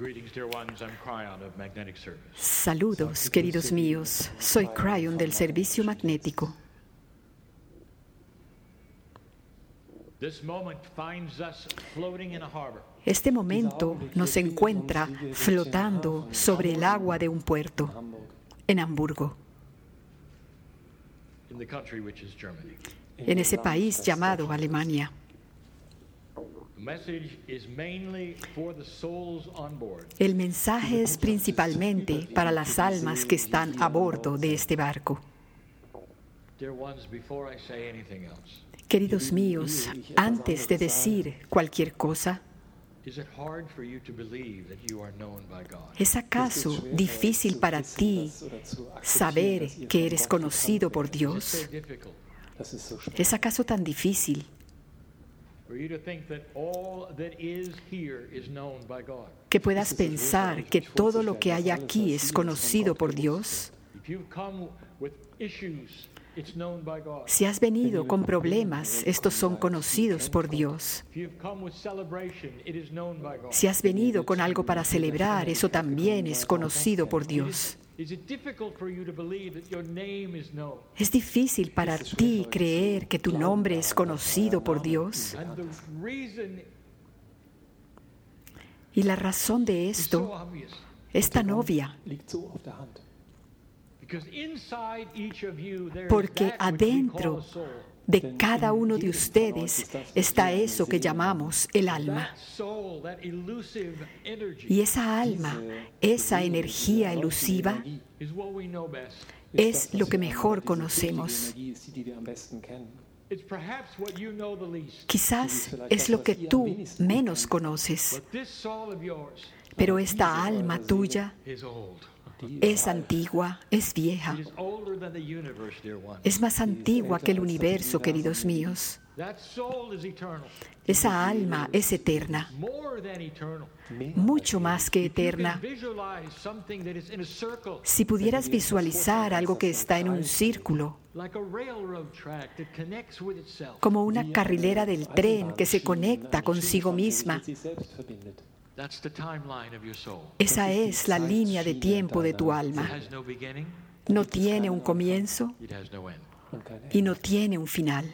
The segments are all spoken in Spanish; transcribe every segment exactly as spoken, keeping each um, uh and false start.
Saludos, queridos míos. Soy Cryon del Servicio Magnético. Este momento nos encuentra flotando sobre el agua de un puerto en Hamburgo, en ese país llamado Alemania. El mensaje es principalmente para las almas que están a bordo de este barco. Queridos míos, antes de decir cualquier cosa, ¿es acaso difícil para ti saber que eres conocido por Dios? ¿Es acaso tan difícil que puedas pensar que todo lo que hay aquí es conocido por Dios? Si has venido con problemas, estos son conocidos por Dios. Si has venido con algo para celebrar, eso también es conocido por Dios. ¿Es difícil para ti creer que tu nombre es conocido por Dios? Y la razón de esto es tan obvia. Porque adentro de cada uno de ustedes está eso que llamamos el alma. Y esa alma, esa energía elusiva, es lo que mejor conocemos. Quizás es lo que tú menos conoces, pero esta alma tuya es antigua, es vieja. Es más antigua que el universo, queridos míos. Esa alma es eterna, mucho más que eterna. Si pudieras visualizar algo que está en un círculo, como una carrilera del tren que se conecta consigo misma, esa es la línea de tiempo de tu alma. No tiene un comienzo y no tiene un final.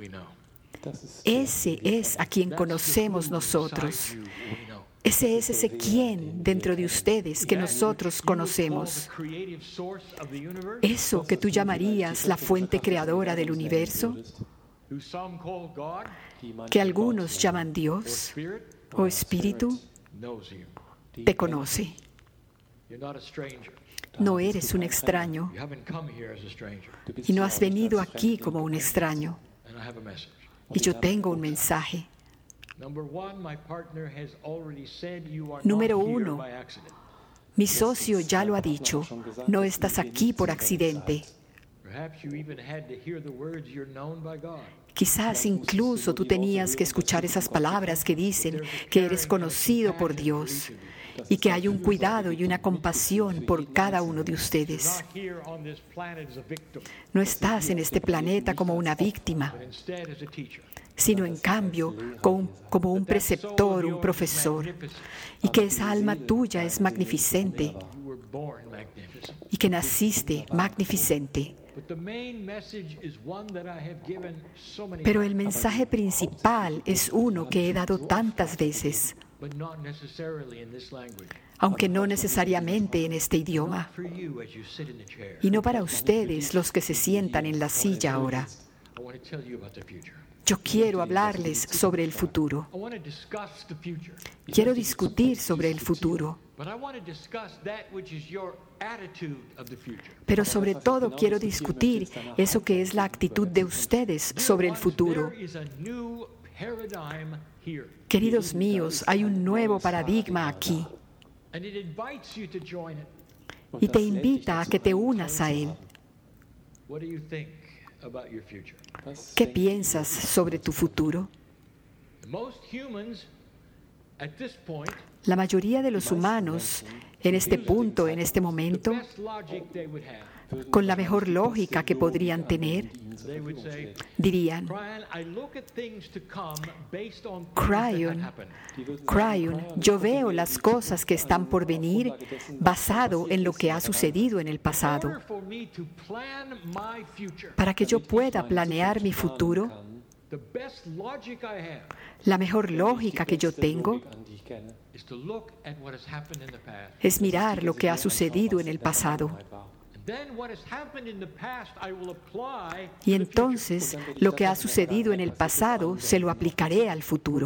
Ese es a quien conocemos nosotros. Ese es ese quien dentro de ustedes que nosotros conocemos. Eso que tú llamarías la fuente creadora del universo, que algunos llaman Dios o Espíritu, te conoce. No eres un extraño y no has venido aquí como un extraño. Y yo tengo un mensaje. Número uno, mi socio ya lo ha dicho, no estás aquí por accidente. Quizás incluso tú tenías que escuchar esas palabras que dicen que eres conocido por Dios y que hay un cuidado y una compasión por cada uno de ustedes. No estás en este planeta como una víctima, sino en cambio como un preceptor, un profesor, y que esa alma tuya es magnificente y que naciste magnificente. Pero el mensaje principal es uno que he dado tantas veces, aunque no necesariamente en este idioma, y no para ustedes los que se sientan en la silla ahora. Yo quiero hablarles sobre el futuro. Quiero discutir sobre el futuro. Pero sobre todo quiero discutir eso que es la actitud de ustedes sobre el futuro. Queridos míos, hay un nuevo paradigma aquí. Y te invita a que te unas a él. ¿Qué piensas sobre tu futuro? La mayoría de los humanos en este punto, en este momento, con la mejor lógica que podrían tener, dirían, Cryon, Cryon, yo veo las cosas que están por venir basado en lo que ha sucedido en el pasado. Para que yo pueda planear mi futuro, la mejor lógica que yo tengo es mirar lo que ha sucedido en el pasado. Y entonces, lo que ha sucedido en el pasado se lo aplicaré al futuro.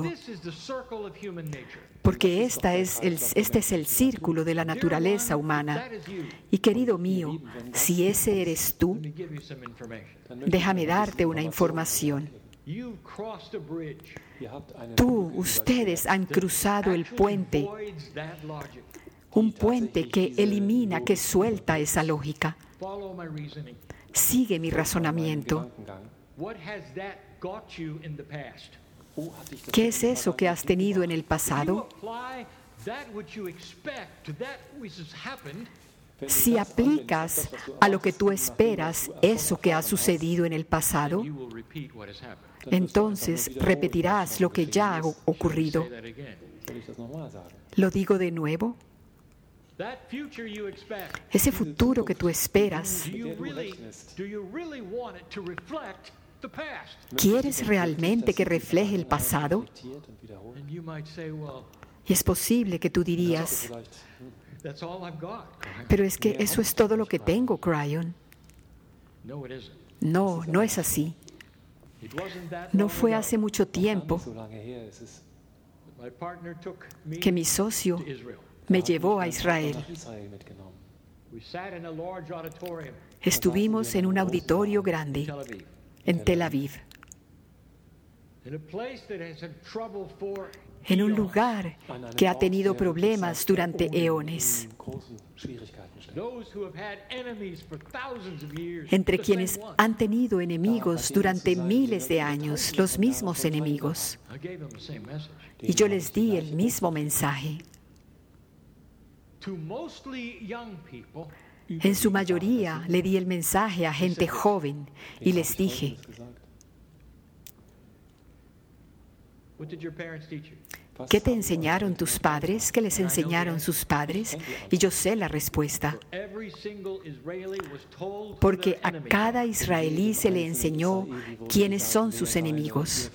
Porque esta es el, este es el círculo de la naturaleza humana. Y querido mío, si ese eres tú, déjame darte una información. Tú, ustedes han cruzado el puente, un puente que elimina, que suelta esa lógica. Sigue mi razonamiento. ¿Qué es eso que has tenido en el pasado? Si aplicas a lo que tú esperas eso que ha sucedido en el pasado, entonces repetirás lo que ya ha ocurrido. ¿Lo digo de nuevo? Ese futuro que tú esperas, ¿quieres realmente que refleje el pasado? Y es posible que tú dirías, pero es que eso es todo lo que tengo, Cryon. No, no es así. No fue hace mucho tiempo que mi socio me llevó a Israel. Estuvimos en un auditorio grande en Tel Aviv, en un lugar que ha tenido problemas durante eones, entre quienes han tenido enemigos durante miles de años, los mismos enemigos. Y yo les di el mismo mensaje. En su mayoría le di el mensaje a gente joven y les dije, ¿qué te enseñaron tus padres? ¿Qué les enseñaron sus padres? Y yo sé la respuesta. Porque a cada israelí se le enseñó quiénes son sus enemigos.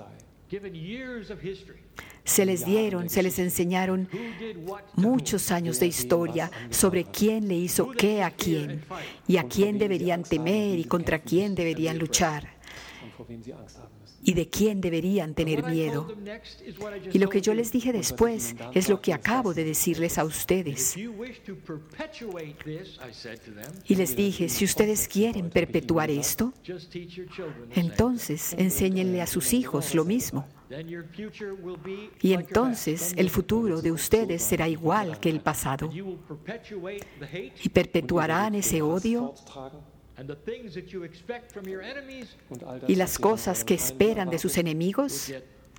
Se les dieron, se les enseñaron muchos años de historia sobre quién le hizo qué a quién y a quién deberían temer y contra quién deberían luchar y de quién deberían tener miedo. Y lo que yo les dije después es lo que acabo de decirles a ustedes. Y les dije, si ustedes quieren perpetuar esto, entonces enséñenle a sus hijos lo mismo. Y entonces el futuro de ustedes será igual que el pasado. Y perpetuarán ese odio y las cosas que esperan de sus enemigos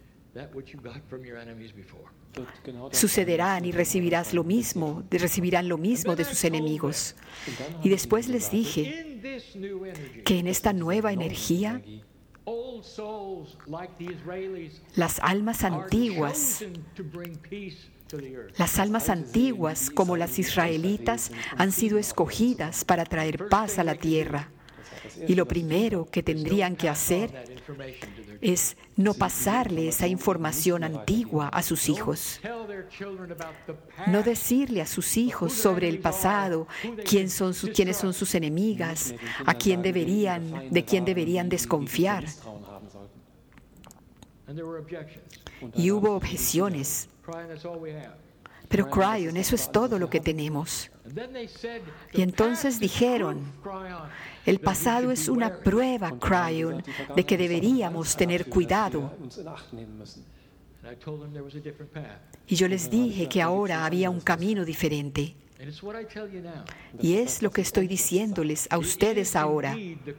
sucederán y recibirás lo mismo, recibirán lo mismo de sus enemigos. Y después les dije que en esta nueva energía, las almas antiguas, las almas antiguas como las israelitas han sido escogidas para traer paz a la tierra. Y lo primero que tendrían que hacer es no pasarle esa información antigua a sus hijos. No decirle a sus hijos sobre el pasado, quién son sus, quiénes son sus enemigas, a quién deberían, de quién deberían desconfiar. Y hubo objeciones. Pero Cryon, eso es todo lo que tenemos. Y entonces dijeron, el pasado es una prueba, Cryon, de que deberíamos tener cuidado. Y yo les dije que ahora había un camino diferente. Y es lo que estoy diciéndoles a ustedes ahora.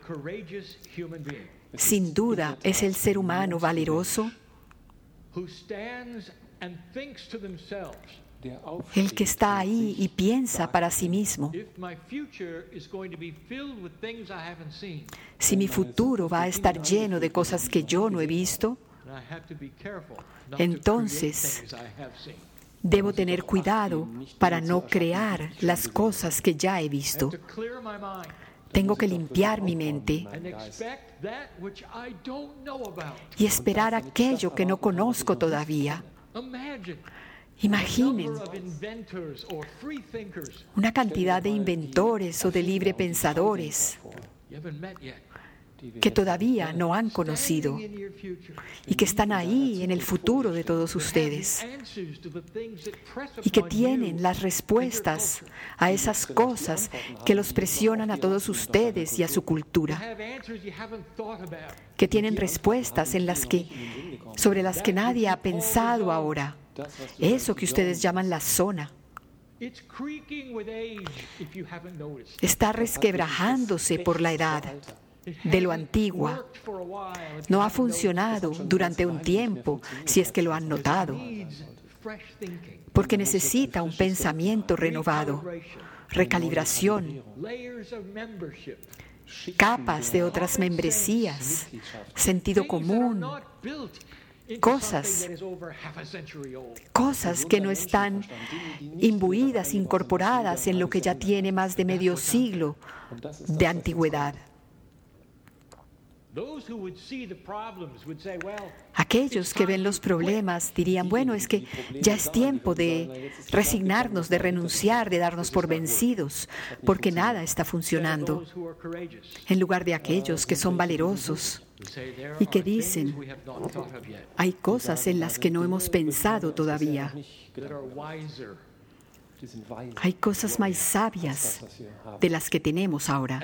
Sin duda, es el ser humano valeroso el que está ahí y piensa para sí mismo. Si mi futuro va a estar lleno de cosas que yo no he visto, entonces debo tener cuidado para no crear las cosas que ya he visto. Tengo que limpiar mi mente y esperar aquello que no conozco todavía. Imaginen una cantidad de inventores o de libre pensadores que todavía no han conocido y que están ahí en el futuro de todos ustedes y que tienen las respuestas a esas cosas que los presionan a todos ustedes y a su cultura, que tienen respuestas en las que, sobre las que nadie ha pensado ahora. Eso que ustedes llaman la zona está resquebrajándose por la edad de lo antigua. No ha funcionado durante un tiempo, si es que lo han notado, porque necesita un pensamiento renovado, recalibración, capas de otras membresías, sentido común, cosas, cosas que no están imbuidas, incorporadas en lo que ya tiene más de medio siglo de antigüedad. Aquellos que ven los problemas dirían, bueno, es que ya es tiempo de resignarnos, de renunciar, de darnos por vencidos, porque nada está funcionando. En lugar de aquellos que son valerosos y que dicen, hay cosas en las que no hemos pensado todavía. Hay cosas más sabias de las que tenemos ahora.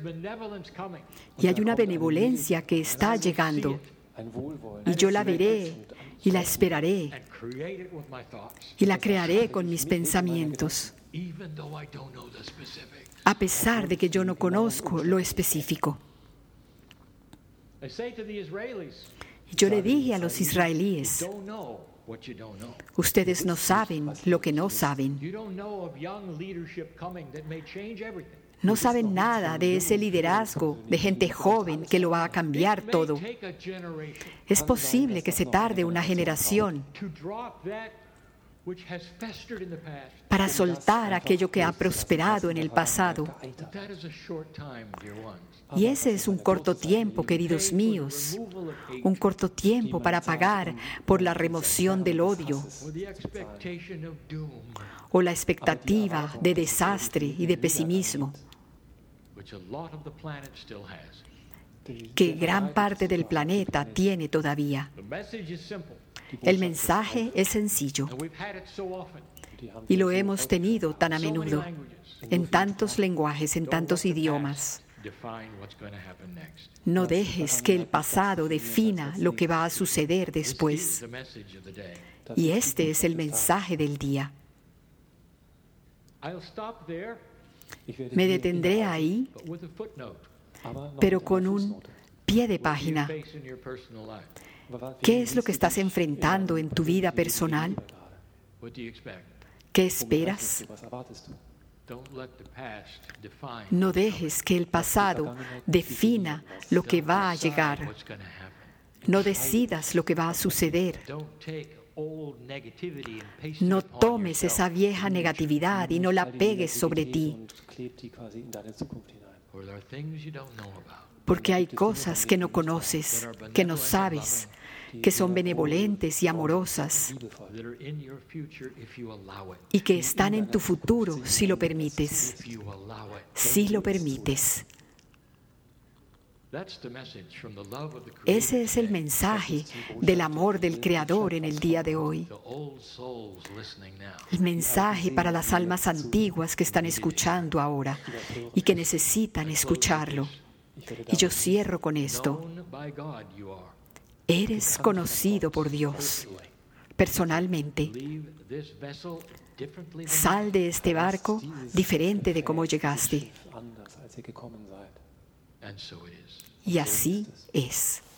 Y hay una benevolencia que está llegando. Y yo la veré y la esperaré. Y la crearé con mis pensamientos, a pesar de que yo no conozco lo específico. Y yo le dije a los israelíes, ustedes no saben lo que no saben. No saben nada de ese liderazgo de gente joven que lo va a cambiar todo. Es posible que se tarde una generación para soltar aquello que ha prosperado en el pasado. Y ese es un corto tiempo, queridos míos, un corto tiempo para pagar por la remoción del odio o la expectativa de desastre y de pesimismo que gran parte del planeta tiene todavía. El mensaje es sencillo y lo hemos tenido tan a menudo, en tantos lenguajes, en tantos idiomas. No dejes que el pasado defina lo que va a suceder después. Y este es el mensaje del día. Me detendré ahí, pero con un pie de página. ¿Qué es lo que estás enfrentando en tu vida personal? ¿Qué esperas? No dejes que el pasado defina lo que va a llegar. No decidas lo que va a suceder. No tomes esa vieja negatividad y no la pegues sobre ti. Porque hay cosas que no conoces, que no sabes, que son benevolentes y amorosas y que están en tu futuro si lo permites. Si lo permites. Ese es el mensaje del amor del Creador en el día de hoy. El mensaje para las almas antiguas que están escuchando ahora y que necesitan escucharlo. Y yo cierro con esto. Eres conocido por Dios personalmente. Sal de este barco diferente de cómo llegaste. Y así es.